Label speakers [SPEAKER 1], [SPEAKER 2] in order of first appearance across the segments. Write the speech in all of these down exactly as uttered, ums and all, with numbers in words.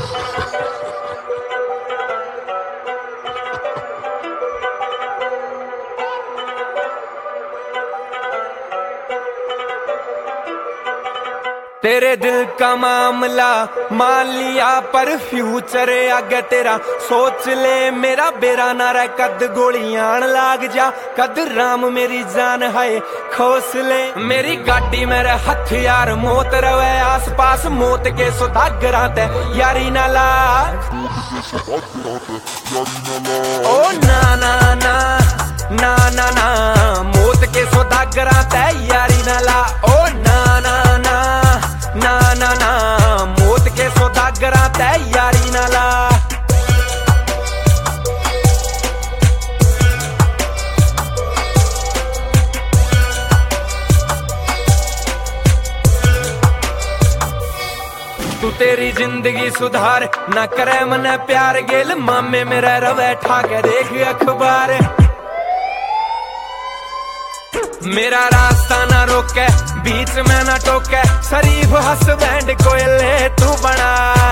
[SPEAKER 1] तेरे दिल का मामला मान लिया पर फ्यूचर आगे तेरा सोच ले मेरा बेरा ना रह कद गोलियां लाग जा कद राम मेरी जान है खोस ले मेरी गाड़ी मेरे हथियार मौत रवे आस पास मौत के सौदागरां ते यारी ना ला ओ ना ना ना ना ना ना मौत के सौदागरां ते यारी ना ला ओ ना ना ना ना ना ना मौत के सौदागरां ते यारी ना ला तू तेरी जिंदगी सुधार ना करे मने प्यार गेल मामे मेरा रवे ठाके देख अखबार मेरा रास्ता ना रोके बीच में ना टोके शरीफ हसबैंड कोयले तू बना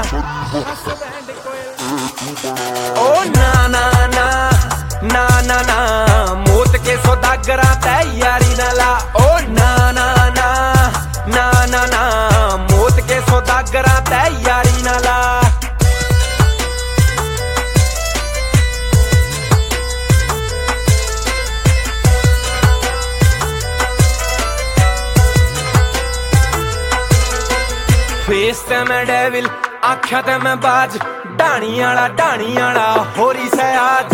[SPEAKER 1] ओ ना ना ना ना ना ना मौत के सौदागरां ते यारी ना ला ओ ना ना ना ना ना ना मौत के सौदागरां ते यारी ना ला फेस ते मैं डेविल आख्या ते मैं बाज डाणी आला डाणी आला होरी से आज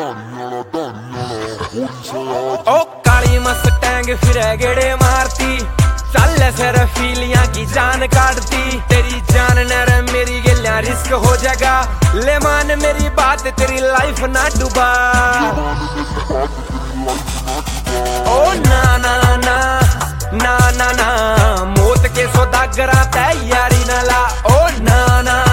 [SPEAKER 1] ओ काली मस्टैंग फिरे गेड़े मारती चल से रफीलियां की जान काटती तेरी जान न मेरी गिलियां रिस्क हो जाएगा ले मान मेरी बात तेरी लाइफ ना डूबा ओ ना ना ना ना ना ना मौत के सौदागरां ते यारी ना ला ओ ना ना